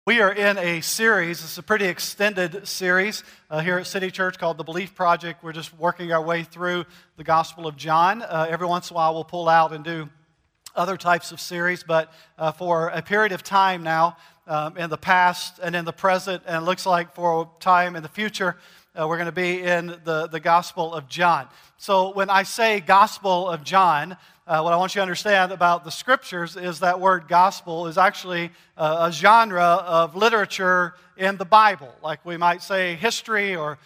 We are in a series, it's a pretty extended series here at City Church called The Belief Project. We're just working our way through the Gospel of John. Every once in a while we'll pull out and do other types of series, but for a period of time now, in the past and in the present, and it looks like for a time in the future, we're going to be in the Gospel of John. So when I say Gospel of John, what I want you to understand about the Scriptures is that word gospel is actually a genre of literature in the Bible. Like we might say history or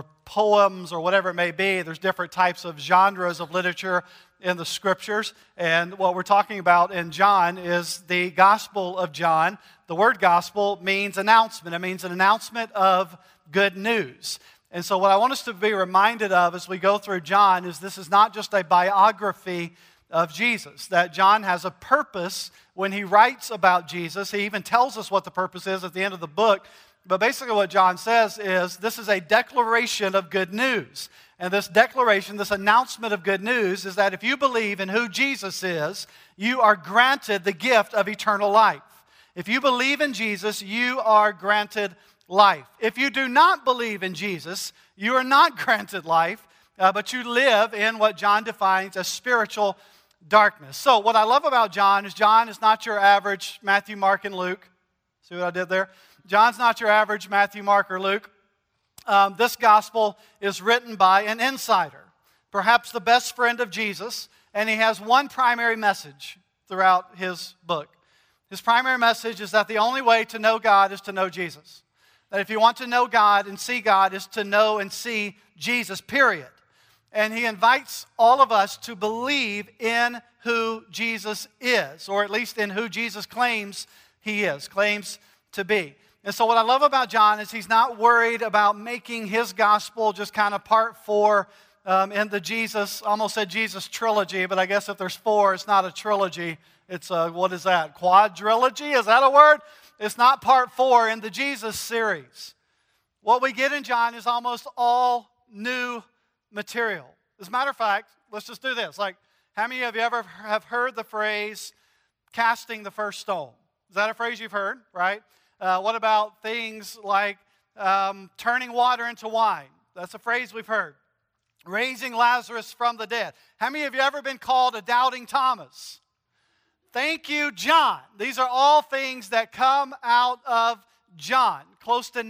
poems or whatever it may be. There's different types of genres of literature in the Scriptures. And what we're talking about in John is the Gospel of John. The word gospel means announcement. It means an announcement of good news. And so what I want us to be reminded of as we go through John is this is not just a biography of Jesus, that John has a purpose when he writes about Jesus. He even tells us what the purpose is at the end of the book. But basically what John says is this is a declaration of good news. And this declaration, this announcement of good news is that if you believe in who Jesus is, you are granted the gift of eternal life. If you believe in Jesus, you are granted life. If you do not believe in Jesus, you are not granted life, but you live in what John defines as spiritual darkness. So what I love about John is not your average Matthew, Mark, and Luke. See what I did there? John's not your average Matthew, Mark, or Luke. This gospel is written by an insider, perhaps the best friend of Jesus, and he has one primary message throughout his book. His primary message is that the only way to know God is to know Jesus. That if you want to know God and see God is to know and see Jesus, period. And he invites all of us to believe in who Jesus is, or at least in who Jesus claims he is, claims to be. And so what I love about John is he's not worried about making his gospel just kind of part four in the Jesus, almost said Jesus trilogy, but I guess if there's four, it's not a trilogy. It's a, what is that, quadrilogy? Is that a word? It's not part four in the Jesus series. What we get in John is almost all new material. As a matter of fact, let's just do this. Like, how many of you ever have heard the phrase, casting the first stone? Is that a phrase you've heard, right? What about things like turning water into wine? That's a phrase we've heard. Raising Lazarus from the dead. How many of you ever been called a doubting Thomas? Thank you, John. These are all things that come out of John. Close to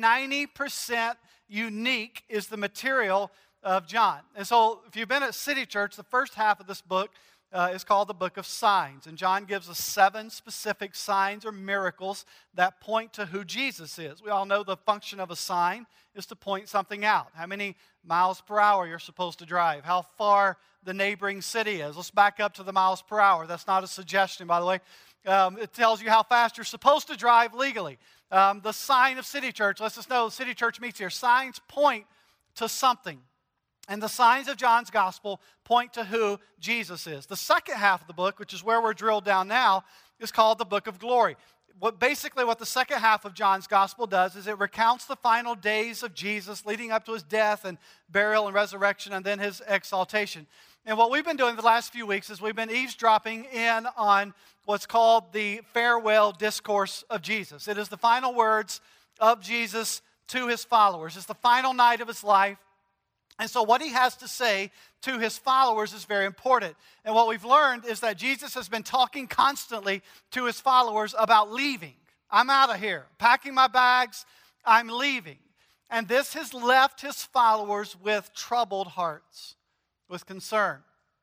90% unique is the material of John. And so if you've been at City Church, the first half of this book is called the Book of Signs. And John gives us 7 specific signs or miracles that point to who Jesus is. We all know the function of a sign is to point something out. How many miles per hour you're supposed to drive. How far the neighboring city is. Let's back up to the miles per hour. That's not a suggestion, by the way. It tells you how fast you're supposed to drive legally. The sign of City Church lets us know City Church meets here. Signs point to something. And the signs of John's gospel point to who Jesus is. The second half of the book, which is where we're drilled down now, is called the Book of Glory. What the second half of John's gospel does is it recounts the final days of Jesus leading up to his death and burial and resurrection and then his exaltation. And what we've been doing the last few weeks is we've been eavesdropping in on what's called the farewell discourse of Jesus. It is the final words of Jesus to his followers. It's the final night of his life. And so what he has to say to his followers is very important. And what we've learned is that Jesus has been talking constantly to his followers about leaving. I'm out of here. Packing my bags, I'm leaving. And this has left his followers with troubled hearts, with concern.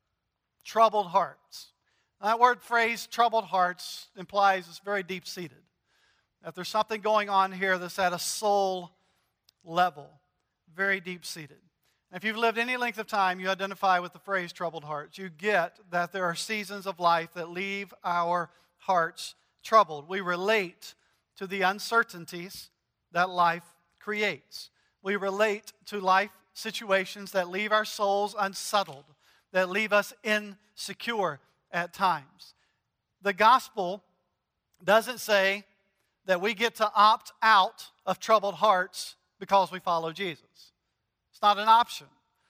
Troubled hearts. That word phrase, troubled hearts, implies it's very deep-seated. That there's something going on here that's at a soul level, very deep-seated. If you've lived any length of time, you identify with the phrase troubled hearts. You get that there are seasons of life that leave our hearts troubled. We relate to the uncertainties that life creates. We relate to life situations that leave our souls unsettled, that leave us insecure at times. The gospel doesn't say that we get to opt out of troubled hearts because we follow Jesus. It's not an option.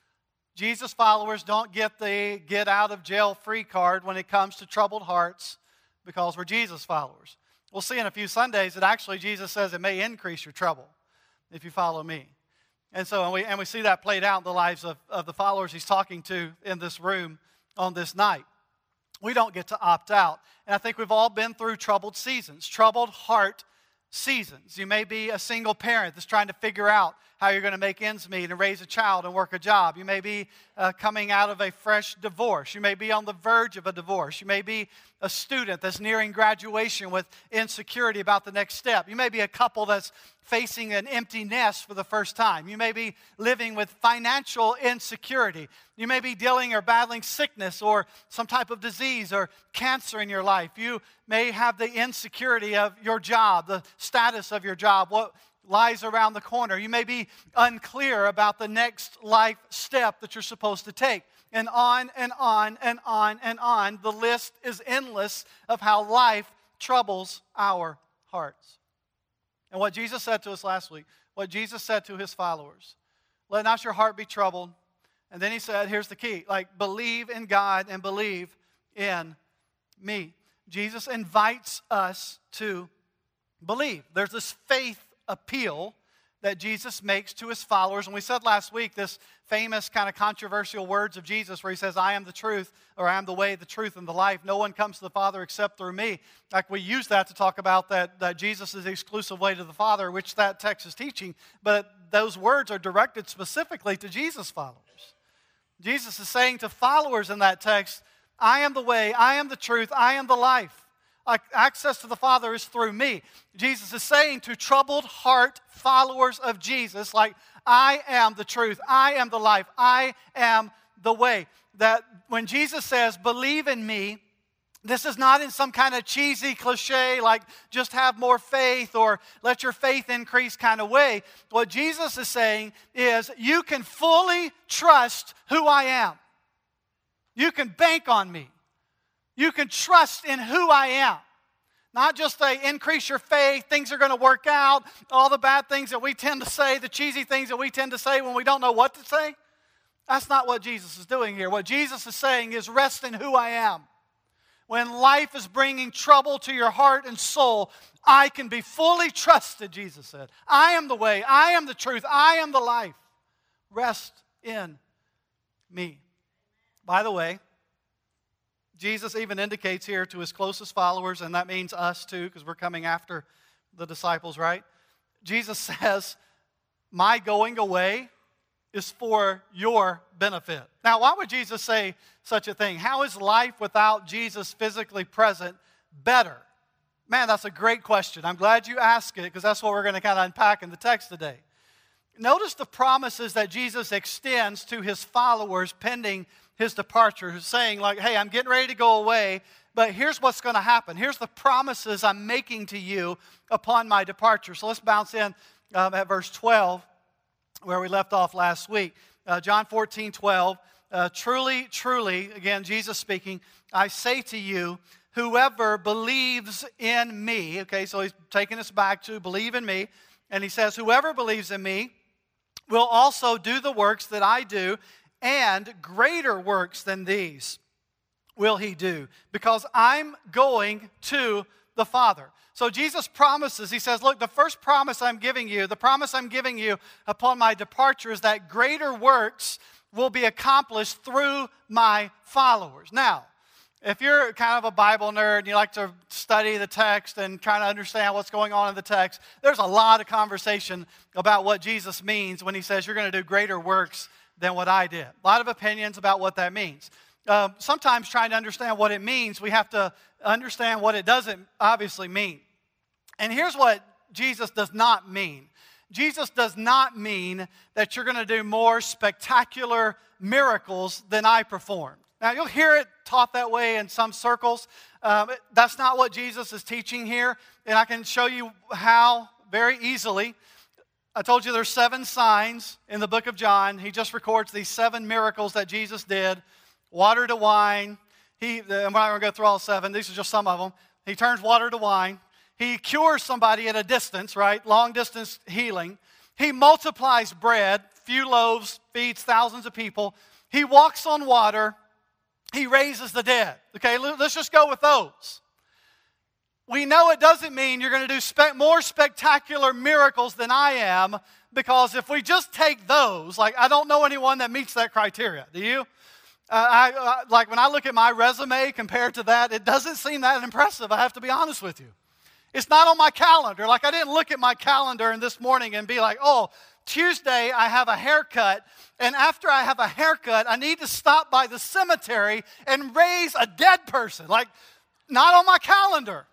Jesus followers don't get the get out of jail free card when it comes to troubled hearts because we're Jesus followers. We'll see in a few Sundays that actually Jesus says it may increase your trouble if you follow me. And so, we see that played out in the lives of the followers he's talking to in this room on this night. We don't get to opt out. And I think we've all been through troubled seasons, troubled heart seasons. You may be a single parent that's trying to figure out how you're going to make ends meet and raise a child and work a job. You may be coming out of a fresh divorce. You may be on the verge of a divorce. You may be a student that's nearing graduation with insecurity about the next step. You may be a couple that's facing an empty nest for the first time. You may be living with financial insecurity. You may be dealing or battling sickness or some type of disease or cancer in your life. You may have the insecurity of your job, the status of your job, what lies around the corner. You may be unclear about the next life step that you're supposed to take. And on and on and on and on. The list is endless of how life troubles our hearts. And what Jesus said to us last week, what Jesus said to his followers, let not your heart be troubled. And then he said, here's the key, believe in God and believe in me. Jesus invites us to believe. There's this faith appeal that Jesus makes to his followers. And we said last week this famous kind of controversial words of Jesus where he says, I am the truth, or I am the way, the truth, and the life. No one comes to the Father except through me. We use that to talk about that Jesus is the exclusive way to the Father, which that text is teaching. But those words are directed specifically to Jesus' followers. Jesus is saying to followers in that text, I am the way, I am the truth, I am the life. Access to the Father is through me. Jesus is saying to troubled heart followers of Jesus, I am the truth, I am the life, I am the way. That when Jesus says, believe in me, this is not in some kind of cheesy cliche like just have more faith or let your faith increase kind of way. What Jesus is saying is you can fully trust who I am. You can bank on me. You can trust in who I am. Not just increase your faith, things are going to work out, all the bad things that we tend to say, the cheesy things that we tend to say when we don't know what to say. That's not what Jesus is doing here. What Jesus is saying is rest in who I am. When life is bringing trouble to your heart and soul, I can be fully trusted, Jesus said. I am the way, I am the truth, I am the life. Rest in me. By the way, Jesus even indicates here to his closest followers, and that means us too, because we're coming after the disciples, right? Jesus says, my going away is for your benefit. Now, why would Jesus say such a thing? How is life without Jesus physically present better? Man, that's a great question. I'm glad you asked it, because that's what we're going to kind of unpack in the text today. Notice the promises that Jesus extends to his followers pending his departure, who's saying hey, I'm getting ready to go away, but here's what's going to happen. Here's the promises I'm making to you upon my departure. So let's bounce in at verse 12, where we left off last week. John 14:12. Truly, truly, again, Jesus speaking, I say to you, whoever believes in me, okay, so he's taking us back to believe in me, and he says, whoever believes in me will also do the works that I do, and greater works than these will he do, because I'm going to the Father. So Jesus promises, he says, look, the first promise I'm giving you, the promise I'm giving you upon my departure is that greater works will be accomplished through my followers. Now, if you're kind of a Bible nerd and you like to study the text and try to understand what's going on in the text, there's a lot of conversation about what Jesus means when he says you're going to do greater works than what I did. A lot of opinions about what that means. Sometimes trying to understand what it means, we have to understand what it doesn't obviously mean. And here's what Jesus does not mean. Jesus does not mean that you're going to do more spectacular miracles than I performed. Now, you'll hear it taught that way in some circles. That's not what Jesus is teaching here, and I can show you how very easily. I told you there's 7 signs in the book of John. He just records these 7 miracles that Jesus did. Water to wine. I'm not going to go through all 7. These are just some of them. He turns water to wine. He cures somebody at a distance, right? Long distance healing. He multiplies bread. Few loaves, feeds thousands of people. He walks on water. He raises the dead. Okay, let's just go with those. we know it doesn't mean you're going to do more spectacular miracles than I am, because if we just take those, like, I don't know anyone that meets that criteria. Do you? Like, when I look at my resume compared to that, it doesn't seem that impressive, I have to be honest with you. It's not on my calendar. Like, I didn't look at my calendar and this morning and be like, oh, Tuesday I have a haircut, and after I have a haircut, I need to stop by the cemetery and raise a dead person. Like, not on my calendar.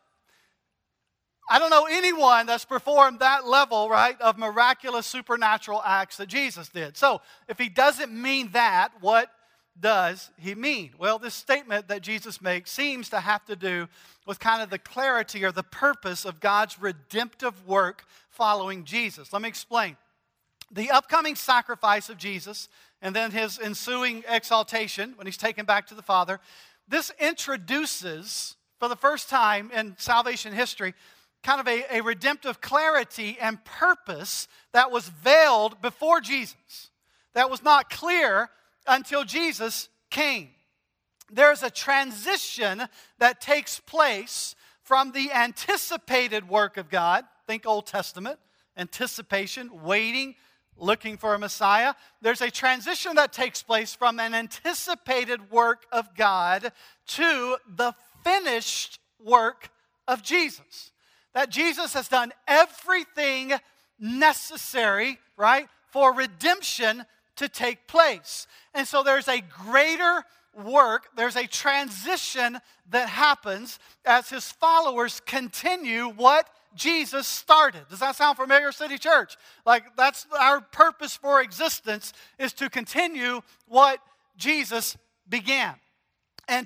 I don't know anyone that's performed that level, right, of miraculous supernatural acts that Jesus did. So, if he doesn't mean that, what does he mean? Well, this statement that Jesus makes seems to have to do with kind of the clarity or the purpose of God's redemptive work following Jesus. Let me explain. The upcoming sacrifice of Jesus and then his ensuing exaltation when he's taken back to the Father, this introduces, for the first time in salvation history, kind of a redemptive clarity and purpose that was veiled before Jesus, that was not clear until Jesus came. There's a transition that takes place from the anticipated work of God, think Old Testament, anticipation, waiting, looking for a Messiah. There's a transition that takes place from an anticipated work of God to the finished work of Jesus. That Jesus has done everything necessary, right, for redemption to take place. And so there's a greater work, there's a transition that happens as his followers continue what Jesus started. Does that sound familiar, City Church? Like, that's our purpose for existence, is to continue what Jesus began. And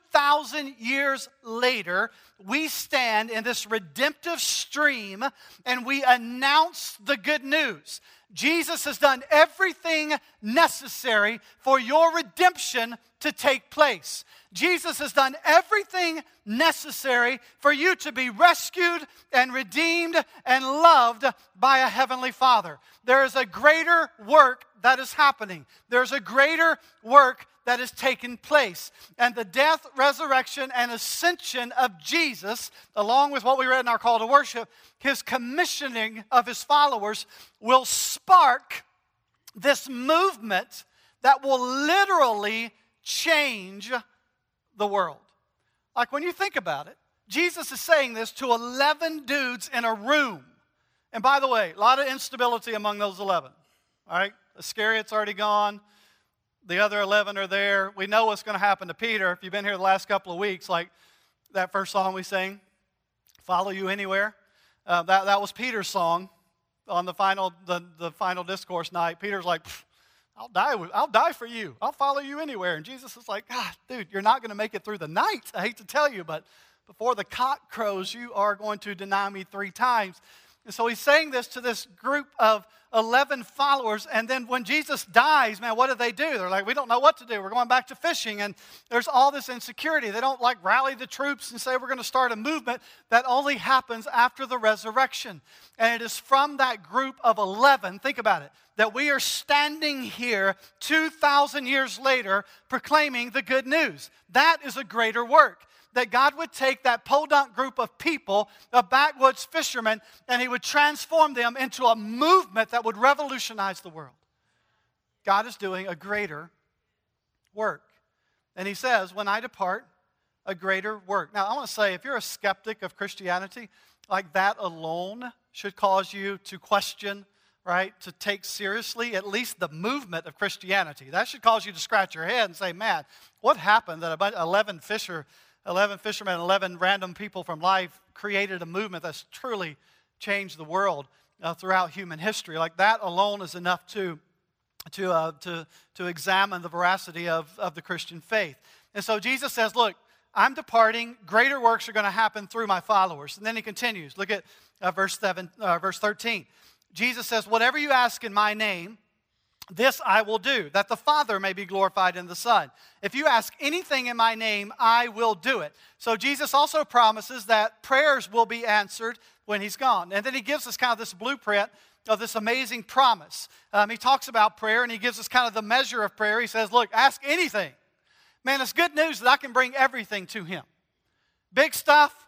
2,000 years later, we stand in this redemptive stream and we announce the good news. Jesus has done everything necessary for your redemption to take place. Jesus has done everything necessary for you to be rescued and redeemed and loved by a heavenly Father. There is a greater work that is happening. There's a greater work that has taken place. And the death, resurrection, and ascension of Jesus, along with what we read in our call to worship, his commissioning of his followers, will spark this movement that will literally change the world. Like, when you think about it, Jesus is saying this to 11 dudes in a room. And by the way, a lot of instability among those 11. All right? Iscariot's already gone. The other 11 are there. We know what's going to happen to Peter. If you've been here the last couple of weeks, like that first song we sang, Follow You Anywhere. That was Peter's song on the final discourse night. Peter's like, I'll die for you. I'll follow you anywhere. And Jesus is like, God, dude, you're not going to make it through the night. I hate to tell you, but before the cock crows, you are going to deny me 3 times. And so he's saying this to this group of 11 followers. And then when Jesus dies, man, what do? They're like, we don't know what to do. We're going back to fishing. And there's all this insecurity. They don't like rally the troops and say we're going to start a movement. That only happens after the resurrection. And it is from that group of 11, think about it, that we are standing here 2,000 years later proclaiming the good news. That is a greater work. That God would take that podunk group of people, of backwoods fishermen, and he would transform them into a movement that would revolutionize the world. God is doing a greater work. And he says, when I depart, a greater work. Now, I want to say, if you're a skeptic of Christianity, like, that alone should cause you to question, right, to take seriously at least the movement of Christianity. That should cause you to scratch your head and say, man, what happened that 11 fishermen, 11 random people from life created a movement that's truly changed the world throughout human history? Like, that alone is enough to examine the veracity of the Christian faith. And so Jesus says, look, I'm departing. Greater works are going to happen through my followers. And then he continues. Look at verse 13. Jesus says, whatever you ask in my name, this I will do, that the Father may be glorified in the Son. If you ask anything in my name, I will do it. So Jesus also promises that prayers will be answered when he's gone. And then he gives us kind of this blueprint of this amazing promise. He talks about prayer, and he gives us kind of the measure of prayer. He says, look, ask anything. Man, it's good news that I can bring everything to him. Big stuff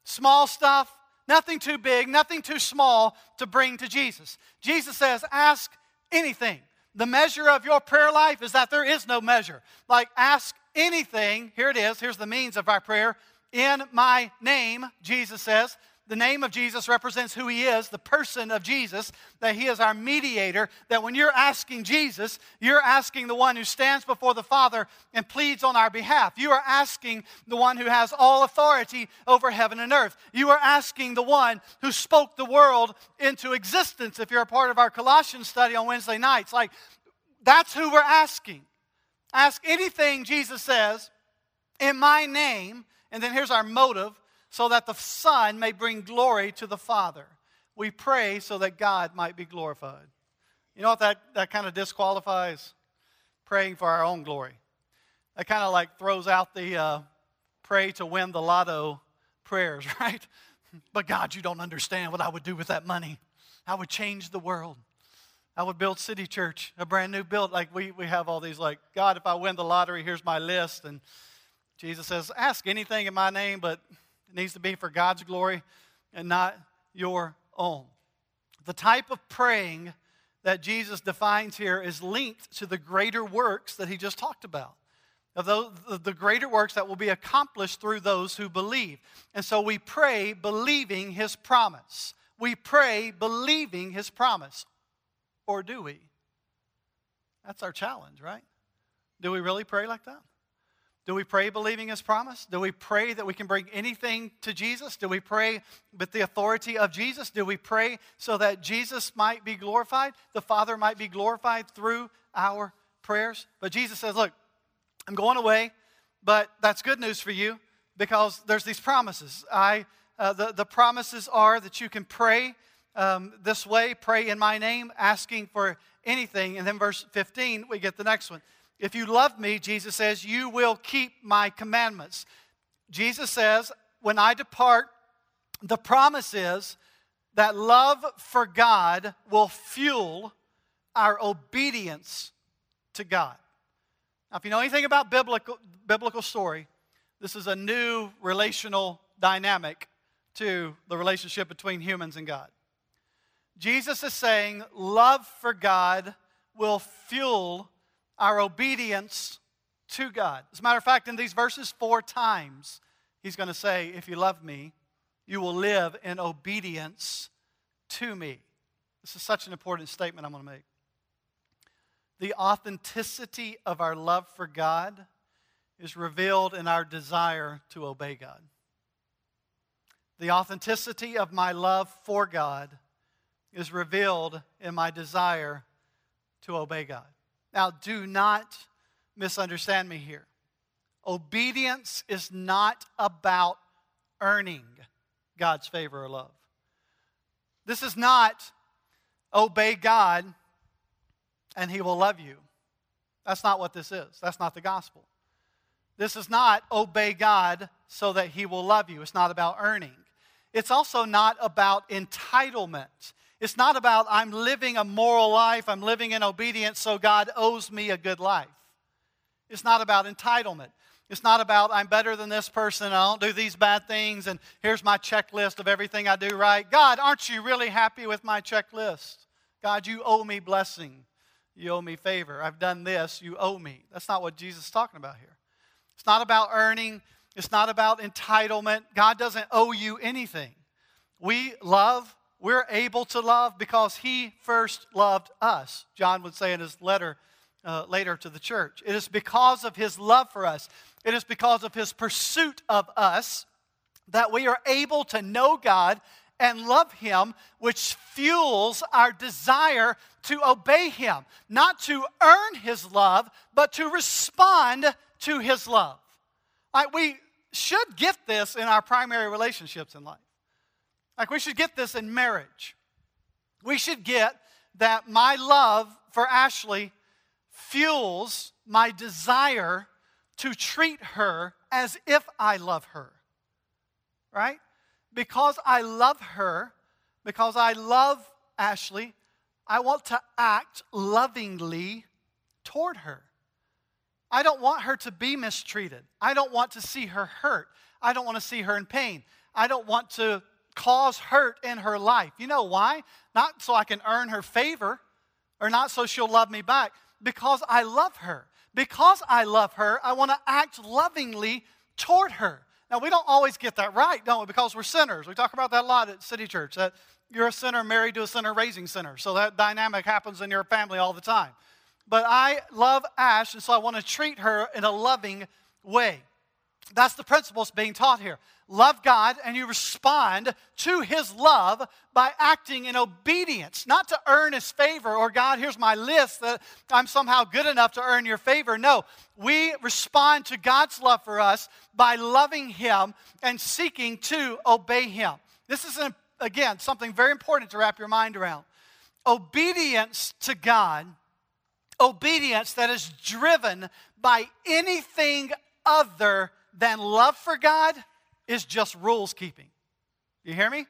Small stuff, nothing too big, nothing too small to bring to Jesus. Jesus says, ask anything. The measure of your prayer life is that there is no measure. Like, ask anything. Here it is. Here's the means of our prayer. In my name, Jesus says. The name of Jesus represents who he is, the person of Jesus, that he is our mediator, that when you're asking Jesus, you're asking the one who stands before the Father and pleads on our behalf. You are asking the one who has all authority over heaven and earth. You are asking the one who spoke the world into existence. If you're a part of our Colossians study on Wednesday nights, like, that's who we're asking. Ask anything, Jesus says, in my name, and then here's our motive, so that the Son may bring glory to the Father. We pray so that God might be glorified. You know what that kind of disqualifies? Praying for our own glory. That kind of like throws out the pray to win the lotto prayers, right? But God, you don't understand what I would do with that money. I would change the world. I would build City Church, a brand new build. Like we have all these like, God, if I win the lottery, here's my list. And Jesus says, ask anything in my name, but it needs to be for God's glory and not your own. The type of praying that Jesus defines here is linked to the greater works that he just talked about. Of the greater works that will be accomplished through those who believe. And so we pray believing his promise. We pray believing his promise. Or do we? That's our challenge, right? Do we really pray like that? Do we pray believing his promise? Do we pray that we can bring anything to Jesus? Do we pray with the authority of Jesus? Do we pray so that Jesus might be glorified, the Father might be glorified through our prayers? But Jesus says, look, I'm going away, but that's good news for you because there's these promises. The promises are that you can pray this way, pray in my name, asking for anything. And then verse 15, we get the next one. If you love me, Jesus says, you will keep my commandments. Jesus says, when I depart, the promise is that love for God will fuel our obedience to God. Now, if you know anything about biblical story, this is a new relational dynamic to the relationship between humans and God. Jesus is saying love for God will fuel our obedience to God. As a matter of fact, in these verses 4 times, he's going to say, if you love me, you will live in obedience to me. This is such an important statement I'm going to make. The authenticity of our love for God is revealed in our desire to obey God. The authenticity of my love for God is revealed in my desire to obey God. Now, do not misunderstand me here. Obedience is not about earning God's favor or love. This is not obey God and he will love you. That's not what this is. That's not the gospel. This is not obey God so that he will love you. It's not about earning. It's also not about entitlement. It's not about I'm living a moral life, I'm living in obedience, so God owes me a good life. It's not about entitlement. It's not about I'm better than this person, I don't do these bad things, and here's my checklist of everything I do right. God, aren't you really happy with my checklist? God, you owe me blessing. You owe me favor. I've done this, you owe me. That's not what Jesus is talking about here. It's not about earning. It's not about entitlement. God doesn't owe you anything. We're able to love because he first loved us. John would say in his letter later to the church. It is because of his love for us. It is because of his pursuit of us that we are able to know God and love him, which fuels our desire to obey him. Not to earn his love, but to respond to his love. Like we should get this in our primary relationships in life. Like we should get this in marriage. We should get that my love for Ashley fuels my desire to treat her as if I love her. Right? Because I love her, because I love Ashley, I want to act lovingly toward her. I don't want her to be mistreated. I don't want to see her hurt. I don't want to see her in pain. I don't want to cause hurt in her life. You know why? Not so I can earn her favor or not so she'll love me back. Because I love her. Because I love her, I want to act lovingly toward her. Now, we don't always get that right, don't we? Because we're sinners. We talk about that a lot at City Church, that you're a sinner married to a sinner raising sinners. So that dynamic happens in your family all the time. But I love Ash, and so I want to treat her in a loving way. That's the principles being taught here. Love God, and you respond to His love by acting in obedience. Not to earn His favor, or God, here's my list that I'm somehow good enough to earn your favor. No, we respond to God's love for us by loving Him and seeking to obey Him. This is, again, something very important to wrap your mind around. Obedience to God, obedience that is driven by anything other than love for God, is just rules keeping. You hear me?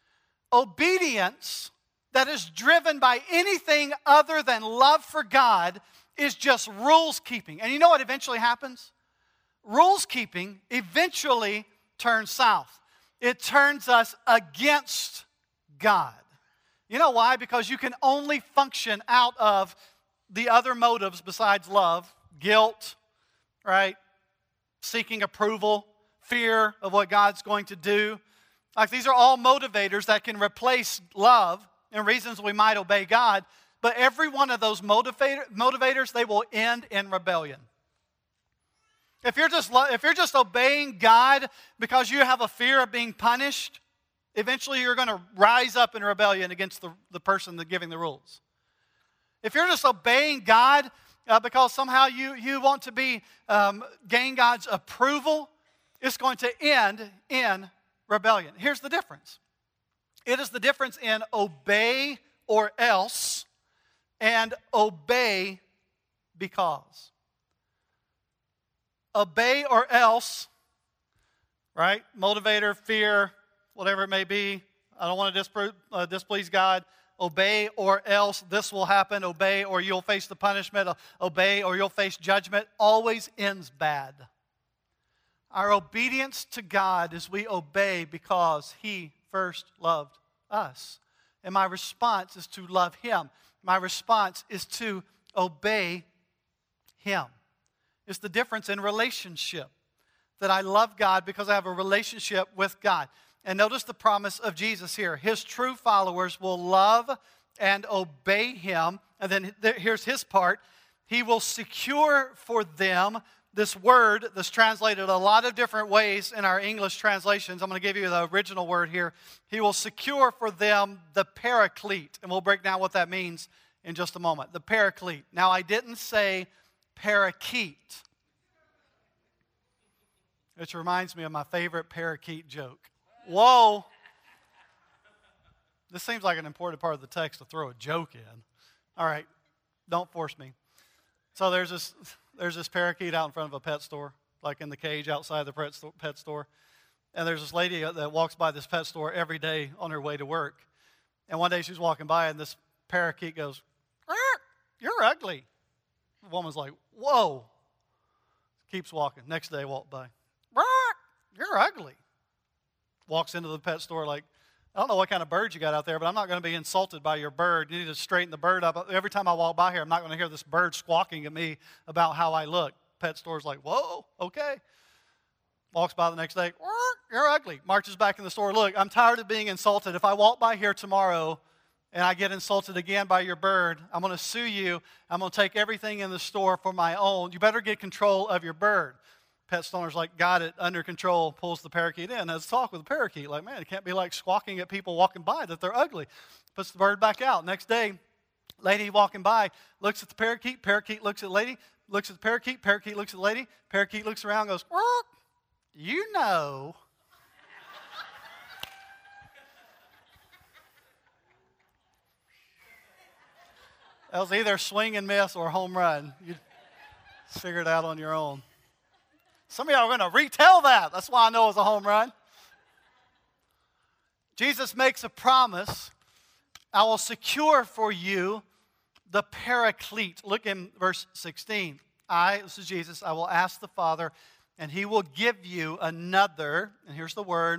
Obedience that is driven by anything other than love for God is just rules keeping. And you know what eventually happens? Rules keeping eventually turns south. It turns us against God. You know why? Because you can only function out of the other motives besides love, guilt, right? Seeking approval, fear of what God's going to do. Like, these are all motivators that can replace love and reasons we might obey God. But every one of those motivators, they will end in rebellion. If you're just obeying God because you have a fear of being punished, eventually you're going to rise up in rebellion against the person that's giving the rules. If you're just obeying God because somehow you want to gain God's approval, it's going to end in rebellion. Here's the difference. It is the difference in obey or else and obey because. Obey or else, right? Motivator, fear, whatever it may be. I don't want to displease God. Obey or else this will happen. Obey or you'll face the punishment. Obey or you'll face judgment. Always ends bad. Our obedience to God is we obey because He first loved us. And my response is to love Him. My response is to obey Him. It's the difference in relationship. That I love God because I have a relationship with God. And notice the promise of Jesus here. His true followers will love and obey Him. And then here's His part. He will secure for them this word that's translated a lot of different ways in our English translations. I'm going to give you the original word here. He will secure for them the paraclete. And we'll break down what that means in just a moment. The paraclete. Now, I didn't say parakeet, which reminds me of my favorite parakeet joke. Whoa. This seems like an important part of the text to throw a joke in. All right, don't force me. So there's this parakeet out in front of a pet store, like in the cage outside the pet store. And there's this lady that walks by this pet store every day on her way to work. And one day she's walking by and this parakeet goes, "You're ugly." The woman's like, "Whoa." Keeps walking. Next day, walk by. "You're ugly." Walks into the pet store like, "I don't know what kind of bird you got out there, but I'm not going to be insulted by your bird. You need to straighten the bird up. Every time I walk by here, I'm not going to hear this bird squawking at me about how I look." Pet store's like, "Whoa, okay." Walks by the next day. "You're ugly." Marches back in the store. "Look, I'm tired of being insulted. If I walk by here tomorrow and I get insulted again by your bird, I'm going to sue you. I'm going to take everything in the store for my own. You better get control of your bird." Pet owner's like, "Got it, under control," pulls the parakeet in. Has a talk with the parakeet. Like, man, it can't be like squawking at people walking by that they're ugly. Puts the bird back out. Next day, lady walking by looks at the parakeet. Parakeet looks at the lady. Looks at the parakeet. Parakeet looks at the lady. Parakeet looks around and goes, "You know." That was either swing and miss or home run. You figure it out on your own. Some of y'all are going to retell that. That's why I know it was a home run. Jesus makes a promise. "I will secure for you the paraclete." Look in verse 16. This is Jesus, "I will ask the Father, and He will give you another," and here's the word,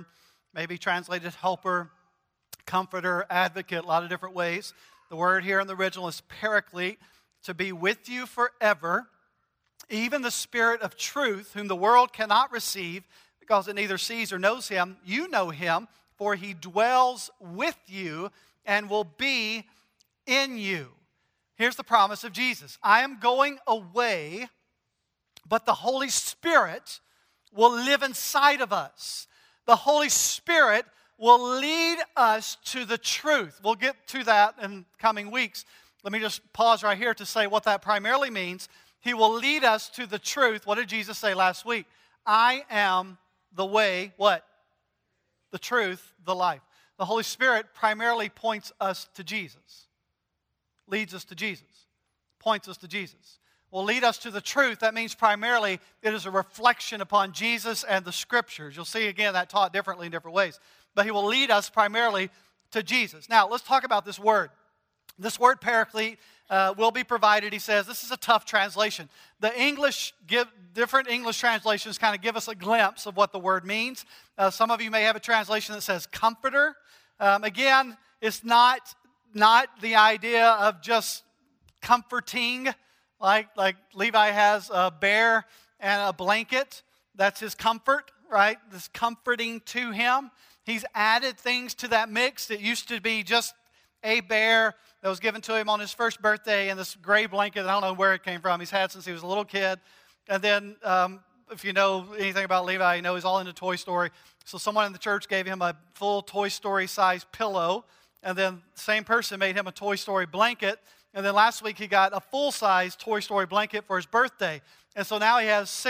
maybe translated helper, comforter, advocate, a lot of different ways. The word here in the original is paraclete, to be with you forever, even the Spirit of truth, whom the world cannot receive, because it neither sees or knows him. You know him, for he dwells with you and will be in you. Here's the promise of Jesus. I am going away, but the Holy Spirit will live inside of us. The Holy Spirit will lead us to the truth. We'll get to that in coming weeks. Let me just pause right here to say what that primarily means. He will lead us to the truth. What did Jesus say last week? I am the way, what? The truth, the life. The Holy Spirit primarily points us to Jesus. Leads us to Jesus. Points us to Jesus. Will lead us to the truth. That means primarily it is a reflection upon Jesus and the Scriptures. You'll see again that taught differently in different ways. But he will lead us primarily to Jesus. Now, let's talk about this word. This word paraclete will be provided, he says. This is a tough translation. Different English translations kind of give us a glimpse of what the word means. Some of you may have a translation that says comforter. Again, it's not the idea of just comforting, like Levi has a bear and a blanket. That's his comfort, right? This comforting to him. He's added things to that mix. It used to be just a bear that was given to him on his first birthday and this gray blanket. I don't know where it came from. He's had since he was a little kid. And then if you know anything about Levi, you know he's all into Toy Story. So someone in the church gave him a full Toy Story size pillow. And then the same person made him a Toy Story blanket. And then last week he got a full-size Toy Story blanket for his birthday. And so now he has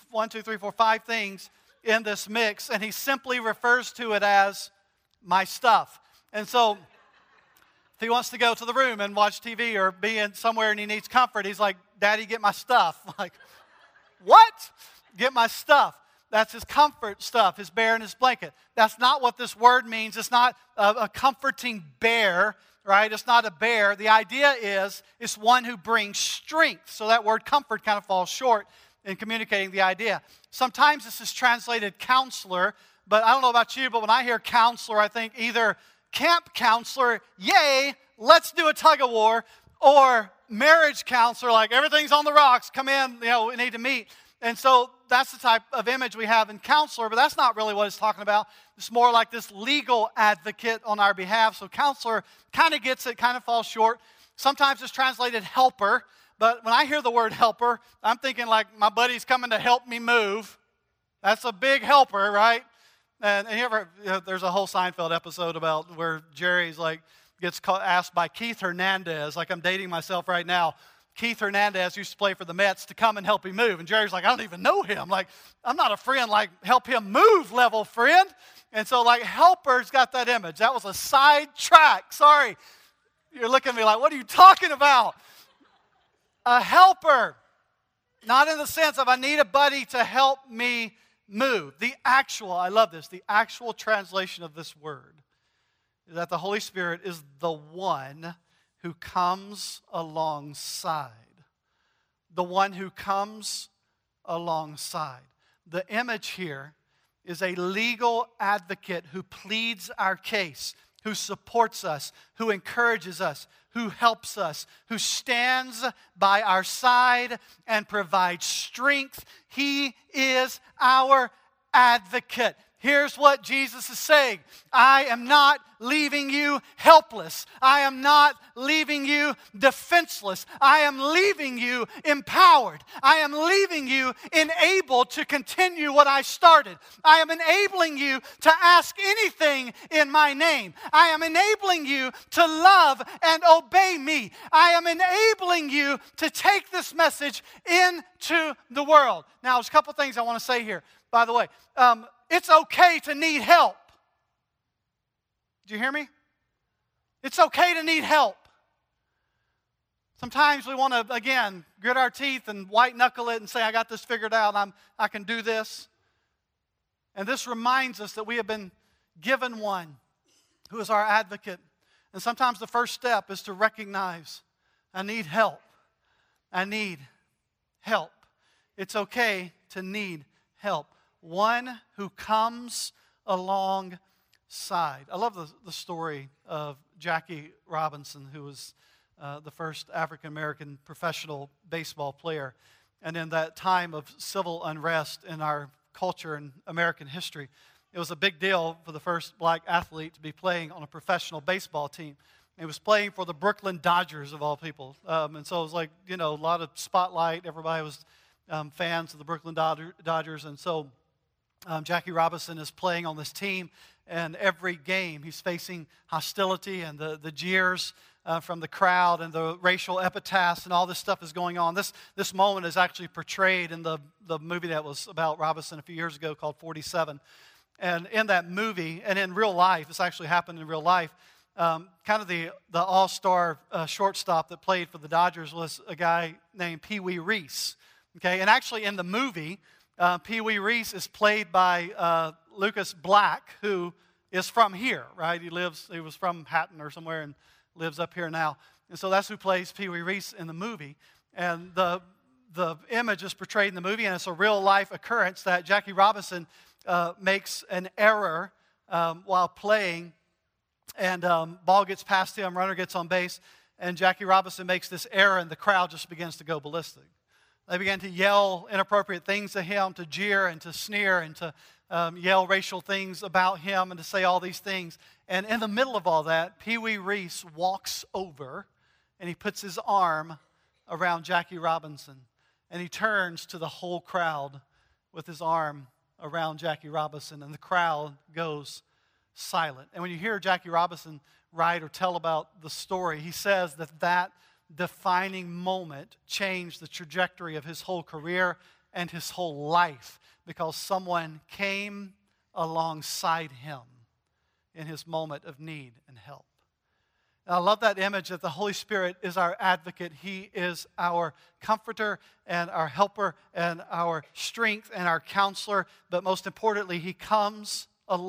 5 things in this mix, and he simply refers to it as my stuff. And so if he wants to go to the room and watch TV or be in somewhere and he needs comfort, he's like, Daddy, get my stuff. I'm like, what? Get my stuff. That's his comfort stuff, his bear and his blanket. That's not what this word means. It's not a comforting bear, right? It's not a bear. The idea is it's one who brings strength. So that word comfort kind of falls short in communicating the idea. Sometimes this is translated counselor, but I don't know about you, but when I hear counselor, I think either camp counselor, yay, let's do a tug of war, or marriage counselor, like everything's on the rocks, come in, we need to meet. And so that's the type of image we have in counselor, but that's not really what it's talking about. It's more like this legal advocate on our behalf. So counselor kind of gets it, kind of falls short. Sometimes it's translated helper, but when I hear the word helper, I'm thinking like my buddy's coming to help me move. That's a big helper, right? And there's a whole Seinfeld episode about where Jerry's like gets asked by Keith Hernandez, like I'm dating myself right now. Keith Hernandez used to play for the Mets to come and help him move. And Jerry's like, I don't even know him. Like, I'm not a friend, like help him move level friend. And so like helper's got that image. That was a side track. Sorry. You're looking at me like, what are you talking about? A helper. Not in the sense of I need a buddy to help me move. I love this, the actual translation of this word is that the Holy Spirit is the one who comes alongside. The one who comes alongside. The image here is a legal advocate who pleads our case, who supports us, who encourages us, who helps us, who stands by our side and provides strength. He is our advocate. Here's what Jesus is saying. I am not leaving you helpless. I am not leaving you defenseless. I am leaving you empowered. I am leaving you enabled to continue what I started. I am enabling you to ask anything in my name. I am enabling you to love and obey me. I am enabling you to take this message into the world. Now, there's a couple things I want to say here. By the way, it's okay to need help. Do you hear me? It's okay to need help. Sometimes we want to, again, grit our teeth and white knuckle it and say, I got this figured out, I can do this. And this reminds us that we have been given one who is our advocate. And sometimes the first step is to recognize, I need help. I need help. It's okay to need help. One who comes alongside side. I love the story of Jackie Robinson, who was the first African-American professional baseball player. And in that time of civil unrest in our culture and American history, it was a big deal for the first black athlete to be playing on a professional baseball team. He was playing for the Brooklyn Dodgers, of all people. And so it was like, a lot of spotlight. Everybody was fans of the Brooklyn Dodgers. And so Jackie Robinson is playing on this team. And every game, he's facing hostility and the jeers from the crowd and the racial epitaphs and all this stuff is going on. This moment is actually portrayed in the movie that was about Robinson a few years ago called 47. And in that movie, and in real life, this actually happened in real life, kind of the all-star shortstop that played for the Dodgers was a guy named Pee Wee Reese. Okay, and actually in the movie, Pee Wee Reese is played by Lucas Black, who is from here, right? He was from Hatton or somewhere and lives up here now. And so that's who plays Pee Wee Reese in the movie. And the image is portrayed in the movie, and it's a real-life occurrence that Jackie Robinson makes an error while playing, and ball gets past him, runner gets on base, and Jackie Robinson makes this error, and the crowd just begins to go ballistic. They began to yell inappropriate things to him, to jeer and to sneer and to yell racial things about him and to say all these things. And in the middle of all that, Pee Wee Reese walks over and he puts his arm around Jackie Robinson. And he turns to the whole crowd with his arm around Jackie Robinson, and the crowd goes silent. And when you hear Jackie Robinson write or tell about the story, he says that defining moment changed the trajectory of his whole career and his whole life because someone came alongside him in his moment of need and help. And I love that image that the Holy Spirit is our advocate. He is our comforter and our helper and our strength and our counselor. But most importantly, He comes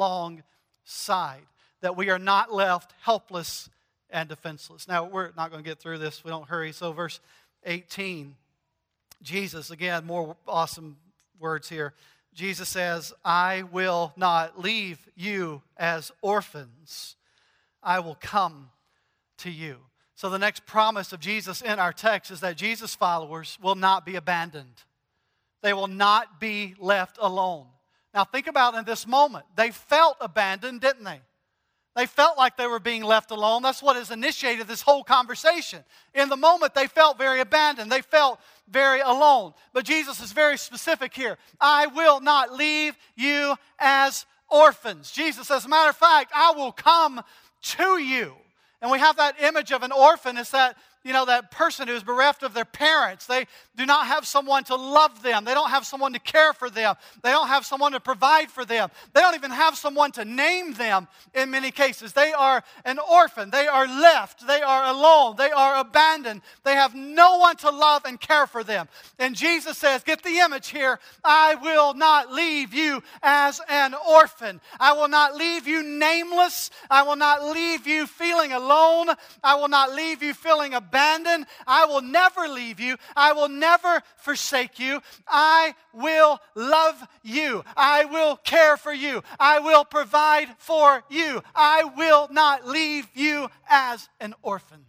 alongside, that we are not left helpless and defenseless. Now, we're not going to get through this. We don't hurry. So verse 18, Jesus, again, more awesome words here. Jesus says, I will not leave you as orphans. I will come to you. So the next promise of Jesus in our text is that Jesus' followers will not be abandoned. They will not be left alone. Now think about in this moment. They felt abandoned, didn't they? They felt like they were being left alone. That's what has initiated this whole conversation. In the moment, they felt very abandoned. They felt very alone. But Jesus is very specific here. I will not leave you as orphans. Jesus, as a matter of fact, I will come to you. And we have that image of an orphan. It's that, that person who is bereft of their parents. They do not have someone to love them. They don't have someone to care for them. They don't have someone to provide for them. They don't even have someone to name them in many cases. They are an orphan. They are left. They are alone. They are abandoned. They have no one to love and care for them. And Jesus says, get the image here, I will not leave you as an orphan. I will not leave you nameless. I will not leave you feeling alone. I will not leave you feeling abandoned. I will never leave you. I will never forsake you. I will love you. I will care for you. I will provide for you. I will not leave you as an orphan.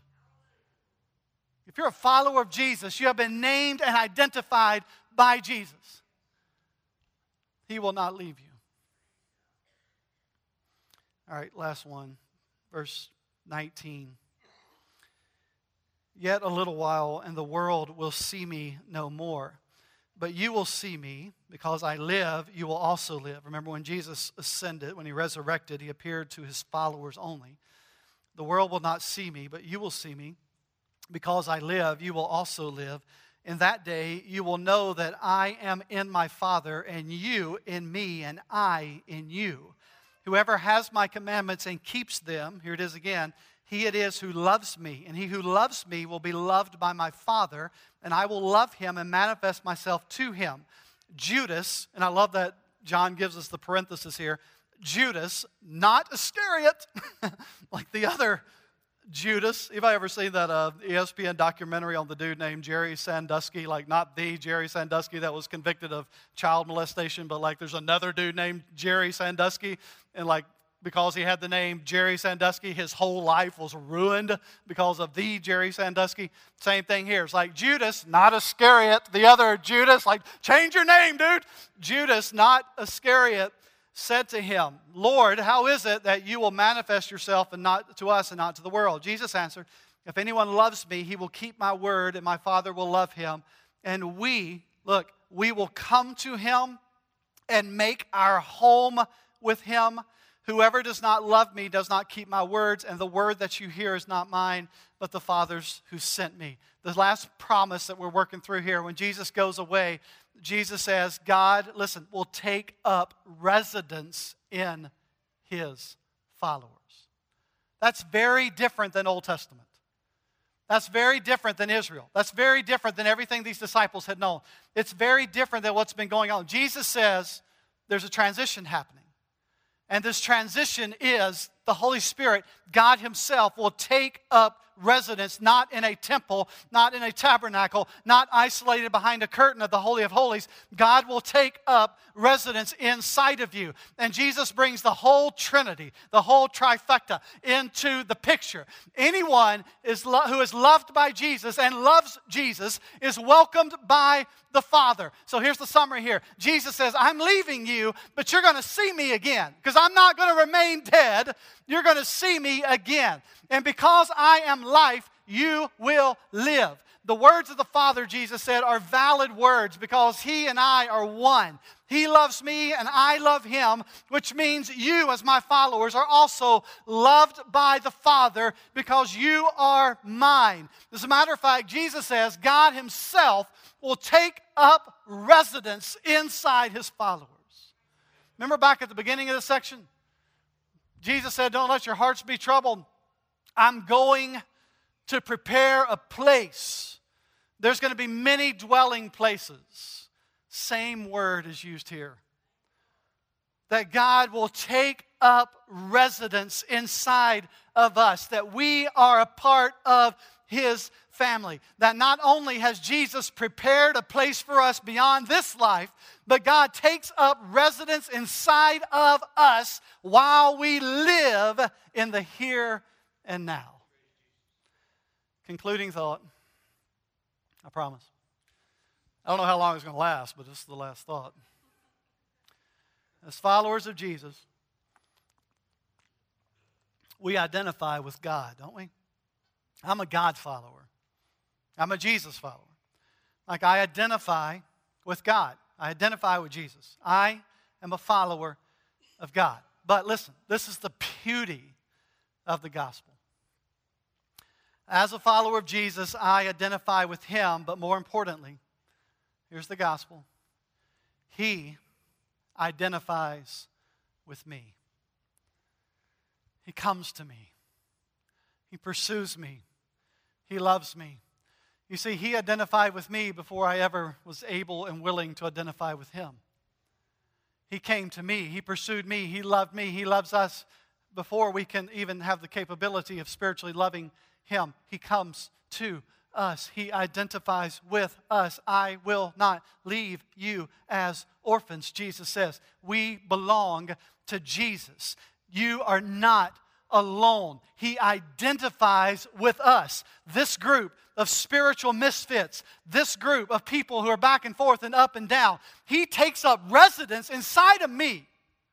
If you're a follower of Jesus, you have been named and identified by Jesus. He will not leave you. All right, last one. Verse 19. Yet a little while, and the world will see me no more. But you will see me, because I live, you will also live. Remember when Jesus ascended, when He resurrected, He appeared to His followers only. The world will not see me, but you will see me. Because I live, you will also live. In that day, you will know that I am in my Father, and you in me, and I in you. Whoever has my commandments and keeps them, here it is again, he it is who loves me, and he who loves me will be loved by my Father, and I will love him and manifest myself to him. Judas, and I love that John gives us the parenthesis here, Judas, not Iscariot, like the other Judas. Have I ever seen that ESPN documentary on the dude named Jerry Sandusky? Like not the Jerry Sandusky that was convicted of child molestation, but like there's another dude named Jerry Sandusky, and like because he had the name Jerry Sandusky. His whole life was ruined because of the Jerry Sandusky. Same thing here. It's like Judas, not Iscariot, the other Judas, like, change your name, dude. Judas, not Iscariot, said to him, Lord, how is it that you will manifest yourself and not to us and not to the world? Jesus answered, if anyone loves me, he will keep my word, and my Father will love him. And we will come to him and make our home with him. Whoever does not love me does not keep my words, and the word that you hear is not mine, but the Father's who sent me. The last promise that we're working through here, when Jesus goes away, Jesus says, God, listen, will take up residence in his followers. That's very different than Old Testament. That's very different than Israel. That's very different than everything these disciples had known. It's very different than what's been going on. Jesus says there's a transition happening. And this transition is the Holy Spirit, God himself, will take up residence, not in a temple, not in a tabernacle, not isolated behind a curtain of the Holy of Holies. God will take up residence inside of you. And Jesus brings the whole Trinity, the whole trifecta into the picture. Anyone who is loved by Jesus and loves Jesus is welcomed by the Father. So here's the summary here. Jesus says, I'm leaving you, but you're going to see me again, because I'm not going to remain dead. You're going to see me again. And because I am life, you will live. The words of the Father, Jesus said, are valid words because he and I are one. He loves me and I love him, which means you as my followers are also loved by the Father because you are mine. As a matter of fact, Jesus says God himself will take up residence inside his followers. Remember back at the beginning of this section? Jesus said, don't let your hearts be troubled. I'm going to prepare a place. There's going to be many dwelling places. Same word is used here. That God will take up residence inside of us. That we are a part of his family. That not only has Jesus prepared a place for us beyond this life, but God takes up residence inside of us while we live in the here and now. Concluding thought, I promise. I don't know how long it's going to last, but this is the last thought. As followers of Jesus, we identify with God, don't we? I'm a God follower. I'm a Jesus follower. Like I identify with God. I identify with Jesus. I am a follower of God. But listen, this is the beauty of the gospel. As a follower of Jesus, I identify with him, but more importantly, here's the gospel. He identifies with me. He comes to me. He pursues me. He loves me. You see, he identified with me before I ever was able and willing to identify with him. He came to me. He pursued me. He loved me. He loves us before we can even have the capability of spiritually loving him. He comes to us. He identifies with us. I will not leave you as orphans, Jesus says. We belong to Jesus. You are not alone. He identifies with us. This group of spiritual misfits, this group of people who are back and forth and up and down, he takes up residence inside of me.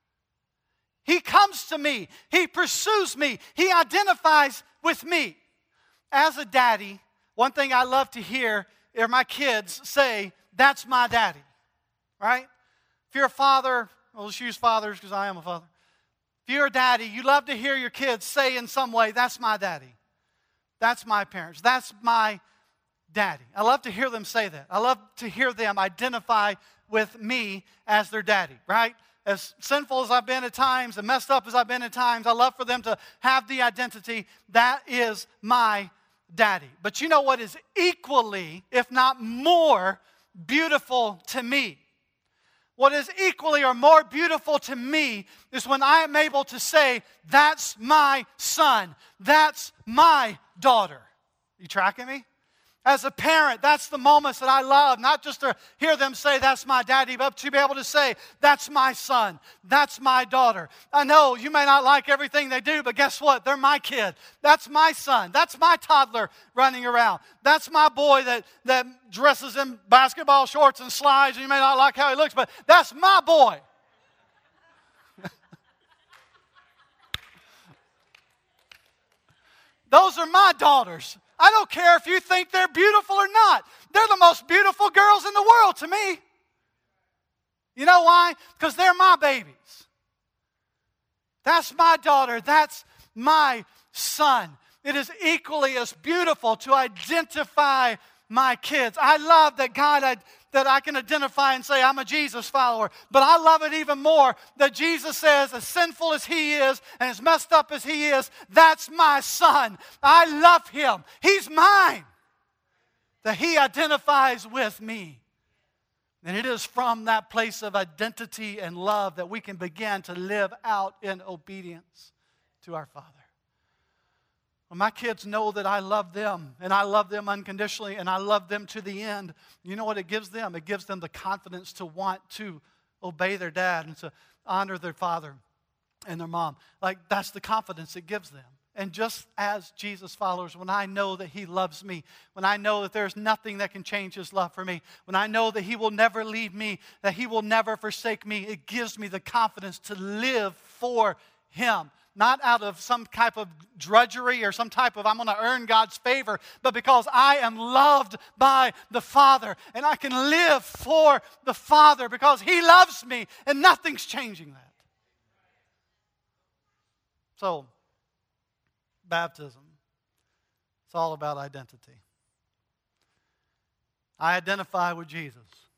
He comes to me. He pursues me. He identifies with me. As a daddy, one thing I love to hear are my kids say, that's my daddy, right? If you're a father, well, let's use fathers because I am a father. If you're a daddy, you love to hear your kids say in some way, that's my daddy. That's my parents. That's my daddy. I love to hear them say that. I love to hear them identify with me as their daddy, right? As sinful as I've been at times and messed up as I've been at times, I love for them to have the identity, that is my daddy. But you know what is equally, if not more, beautiful to me? What is equally or more beautiful to me is when I am able to say, that's my son, that's my daughter. You tracking me? As a parent, that's the moments that I love. Not just to hear them say, that's my daddy, but to be able to say, that's my son, that's my daughter. I know you may not like everything they do, but guess what? They're my kid. That's my son. That's my toddler running around. That's my boy that dresses in basketball shorts and slides, and you may not like how he looks, but that's my boy. Those are my daughters. I don't care if you think they're beautiful or not. They're the most beautiful girls in the world to me. You know why? Because they're my babies. That's my daughter. That's my son. It is equally as beautiful to identify my kids. I love that that I can identify and say I'm a Jesus follower. But I love it even more that Jesus says, as sinful as he is and as messed up as he is, that's my son. I love him. He's mine. That he identifies with me. And it is from that place of identity and love that we can begin to live out in obedience to our Father. When my kids know that I love them, and I love them unconditionally, and I love them to the end, you know what it gives them? It gives them the confidence to want to obey their dad and to honor their father and their mom. Like, that's the confidence it gives them. And just as Jesus followers, when I know that he loves me, when I know that there's nothing that can change his love for me, when I know that he will never leave me, that he will never forsake me, it gives me the confidence to live for him. Not out of some type of drudgery or some type of I'm going to earn God's favor, but because I am loved by the Father and I can live for the Father because he loves me and nothing's changing that. So, baptism, it's all about identity. I identify with Jesus.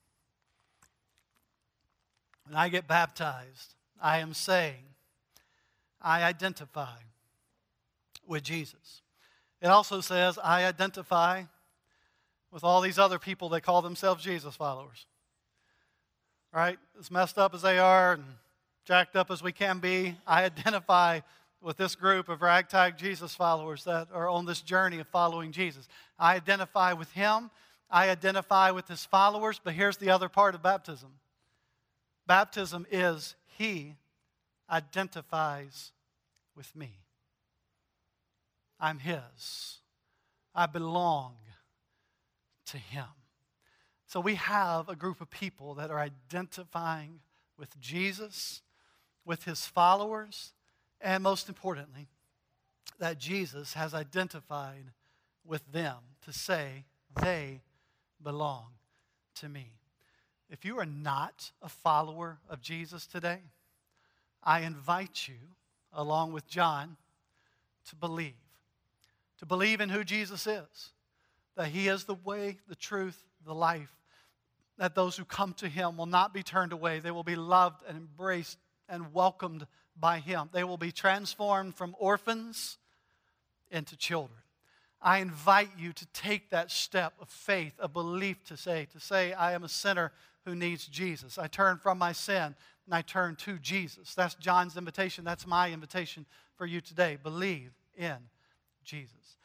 When I get baptized, I am saying, I identify with Jesus. It also says, I identify with all these other people that call themselves Jesus followers. Right? As messed up as they are and jacked up as we can be, I identify with this group of ragtag Jesus followers that are on this journey of following Jesus. I identify with him. I identify with his followers. But here's the other part of baptism. Baptism is he identifies with me. I'm his. I belong to him. So we have a group of people that are identifying with Jesus, with his followers, and most importantly, that Jesus has identified with them to say they belong to me. If you are not a follower of Jesus today, I invite you, along with John, to believe. To believe in who Jesus is. That he is the way, the truth, the life. That those who come to him will not be turned away. They will be loved and embraced and welcomed by him. They will be transformed from orphans into children. I invite you to take that step of faith, of belief to say, I am a sinner who needs Jesus. I turn from my sin and I turn to Jesus. That's John's invitation. That's my invitation for you today. Believe in Jesus.